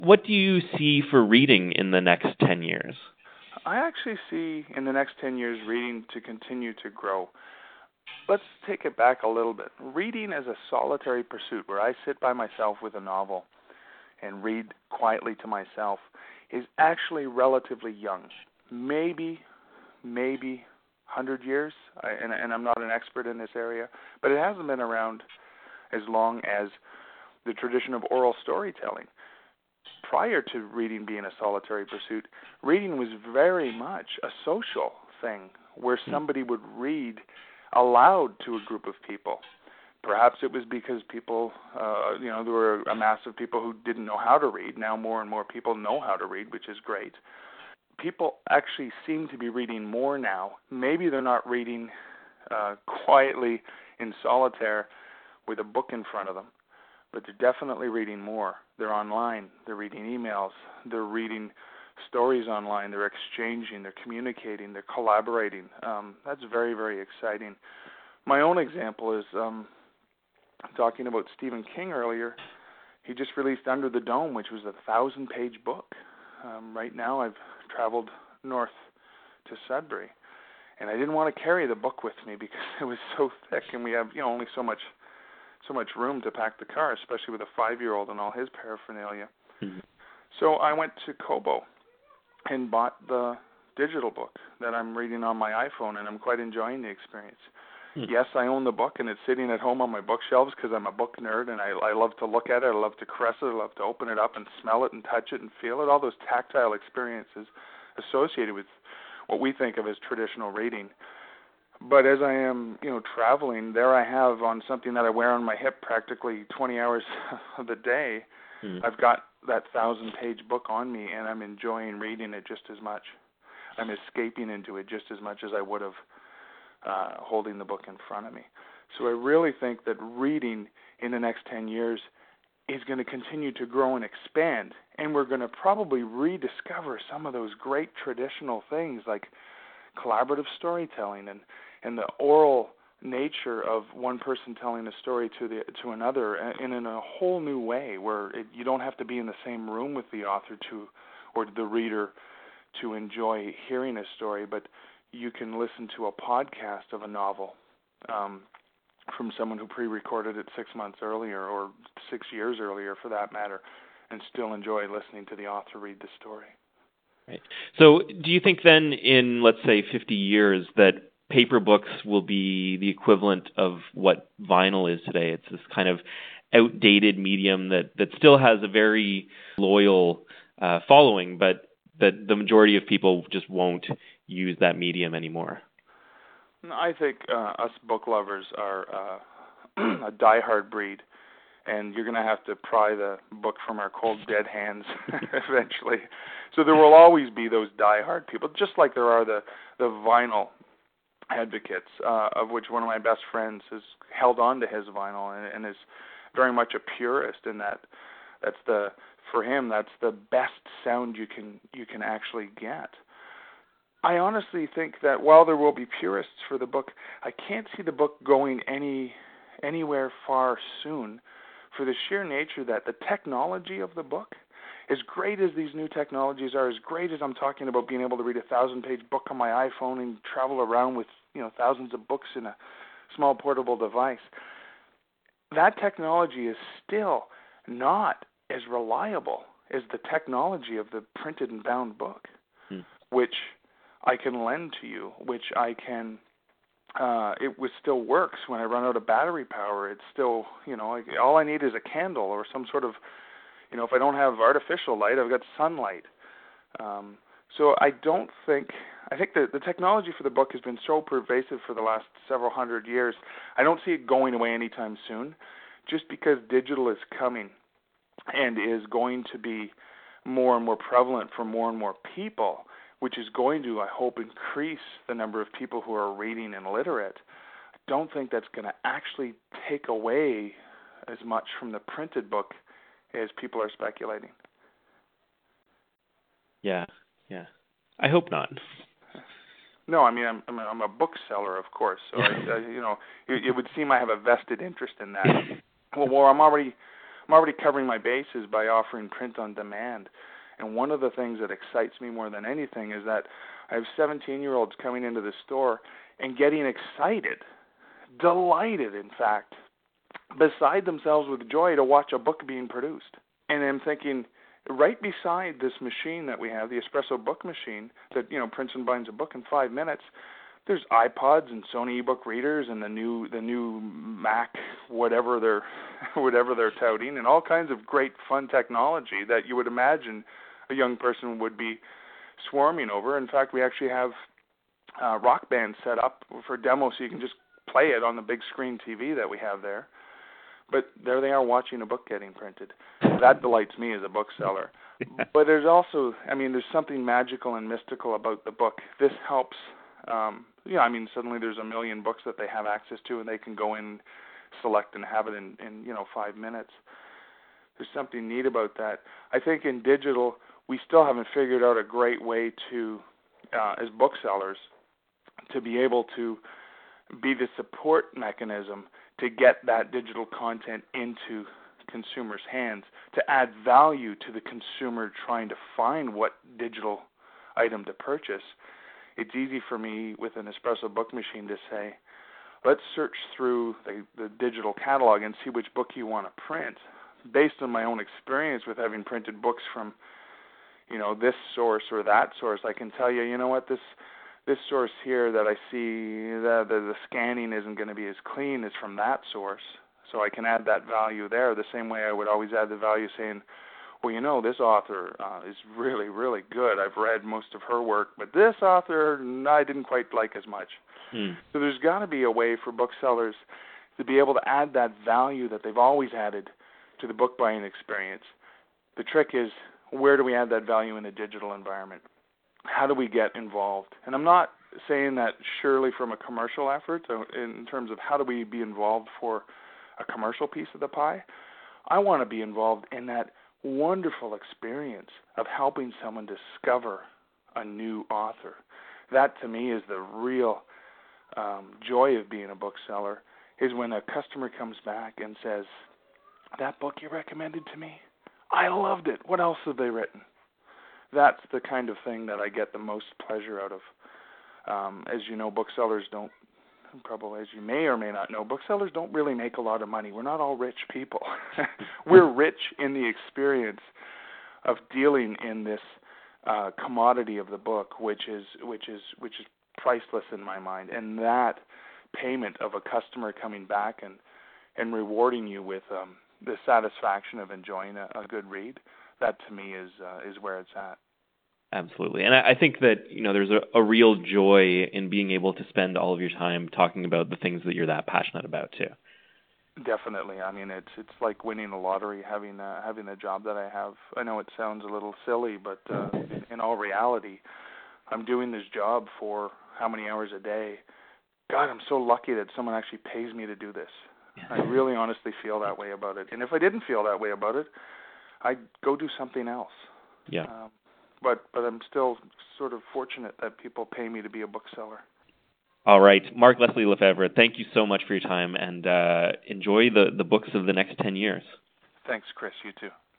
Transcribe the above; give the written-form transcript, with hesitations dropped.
What do you see for reading in the next 10 years? I actually see in the next 10 years reading to continue to grow. Let's take it back a little bit. Reading as a solitary pursuit, where I sit by myself with a novel and read quietly to myself, is actually relatively young. Maybe 100 years, and I'm not an expert in this area, but it hasn't been around as long as the tradition of oral storytelling. Prior to reading being a solitary pursuit, reading was very much a social thing where somebody would read aloud to a group of people. Perhaps it was because people, there were a mass of people who didn't know how to read. Now more and more people know how to read, which is great. People actually seem to be reading more now. Maybe they're not reading quietly in solitaire with a book in front of them, but they're definitely reading more. They're online. They're reading emails. They're reading stories online. They're exchanging. They're communicating. They're collaborating. That's very, very exciting. My own example is talking about Stephen King earlier. He just released Under the Dome, which was a 1,000-page book. Right now I've traveled north to Sudbury, and I didn't want to carry the book with me because it was so thick, and we have only so much room to pack the car, especially with a 5-year-old and all his paraphernalia. Mm-hmm. So I went to Kobo and bought the digital book that I'm reading on my iPhone, and I'm quite enjoying the experience. Mm-hmm. Yes, I own the book, and it's sitting at home on my bookshelves because I'm a book nerd, and I love to look at it, I love to caress it, I love to open it up and smell it and touch it and feel it, all those tactile experiences associated with what we think of as traditional reading. But as I am, traveling, there I have on something that I wear on my hip practically 20 hours of the day, I've got that 1,000-page book on me, and I'm enjoying reading it just as much. I'm escaping into it just as much as I would have holding the book in front of me. So I really think that reading in the next 10 years is going to continue to grow and expand, and we're going to probably rediscover some of those great traditional things like collaborative storytelling and the oral nature of one person telling a story to another in a whole new way, where you don't have to be in the same room with the author or the reader to enjoy hearing a story, but you can listen to a podcast of a novel from someone who pre-recorded it 6 months earlier or 6 years earlier, for that matter, and still enjoy listening to the author read the story. Right. So do you think then in, let's say, 50 years that paper books will be the equivalent of what vinyl is today? It's this kind of outdated medium that still has a very loyal following, but that the majority of people just won't use that medium anymore. I think us book lovers are a diehard breed, and you're going to have to pry the book from our cold, dead hands eventually. So there will always be those diehard people, just like there are the vinyl advocates, of which one of my best friends has held on to his vinyl and is very much a purist in that. For him, that's the best sound you can actually get. I honestly think that while there will be purists for the book, I can't see the book going anywhere far soon, for the sheer nature that the technology of the book, as great as these new technologies are, as great as I'm talking about being able to read a 1,000-page book on my iPhone and travel around with thousands of books in a small portable device, that technology is still not as reliable as the technology of the printed and bound book, which I can lend to you, which I can, still works when I run out of battery power. It's still, all I need is a candle or some sort of, if I don't have artificial light, I've got sunlight. So I think the technology for the book has been so pervasive for the last several hundred years, I don't see it going away anytime soon, just because digital is coming and is going to be more and more prevalent for more and more people, which is going to, I hope, increase the number of people who are reading and literate. I don't think that's going to actually take away as much from the printed book as people are speculating. Yeah. I hope not. No, I mean, I'm a bookseller, of course, so it would seem I have a vested interest in that. Well, I'm already I'm already covering my bases by offering print on demand. And one of the things that excites me more than anything is that I have 17-year-olds coming into the store and getting excited, delighted, in fact, beside themselves with joy to watch a book being produced. And I'm thinking, right beside this machine that we have, the Espresso book machine that, prints and binds a book in 5 minutes, there's iPods and Sony ebook readers and the new Mac, whatever they're touting, and all kinds of great fun technology that you would imagine a young person would be swarming over. In fact, we actually have Rock Band set up for demo, so you can just play it on the big screen TV that we have there. But there they are watching a book getting printed. That delights me as a bookseller. But there's also, there's something magical and mystical about the book. This helps. Suddenly there's a million books that they have access to, and they can go in, select, and have it in 5 minutes. There's something neat about that. I think in digital, we still haven't figured out a great way to, as booksellers, to be able to be the support mechanism to get that digital content into consumers' hands, to add value to the consumer trying to find what digital item to purchase. It's easy for me with an Espresso book machine to say, let's search through the digital catalog and see which book you want to print. Based on my own experience with having printed books from, this source or that source, I can tell you, what, this source here that I see, the scanning isn't going to be as clean as from that source. So I can add that value there the same way I would always add the value saying, well, this author is really, really good. I've read most of her work, but this author I didn't quite like as much. So there's got to be a way for booksellers to be able to add that value that they've always added to the book buying experience. The trick is, where do we add that value in a digital environment? How do we get involved? And I'm not saying that surely from a commercial effort in terms of how do we be involved for a commercial piece of the pie. I want to be involved in that wonderful experience of helping someone discover a new author. That to me is the real joy of being a bookseller, is when a customer comes back and says, that book you recommended to me, I loved it. What else have they written? That's the kind of thing that I get the most pleasure out of. As you know, booksellers don't, probably as you may or may not know, booksellers don't really make a lot of money. We're not all rich people. We're rich in the experience of dealing in this commodity of the book, which is priceless in my mind. And that payment of a customer coming back and rewarding you with the satisfaction of enjoying a good read, that to me is where it's at. Absolutely. And I think that, there's a real joy in being able to spend all of your time talking about the things that you're that passionate about too. Definitely. It's like winning the lottery, having the job that I have. I know it sounds a little silly, but in all reality, I'm doing this job for how many hours a day? God, I'm so lucky that someone actually pays me to do this. I really honestly feel that way about it. And if I didn't feel that way about it, I'd go do something else. Yeah. But I'm still sort of fortunate that people pay me to be a bookseller. All right. Mark Leslie Lefebvre, thank you so much for your time, and enjoy the books of the next 10 years. Thanks, Chris. You too.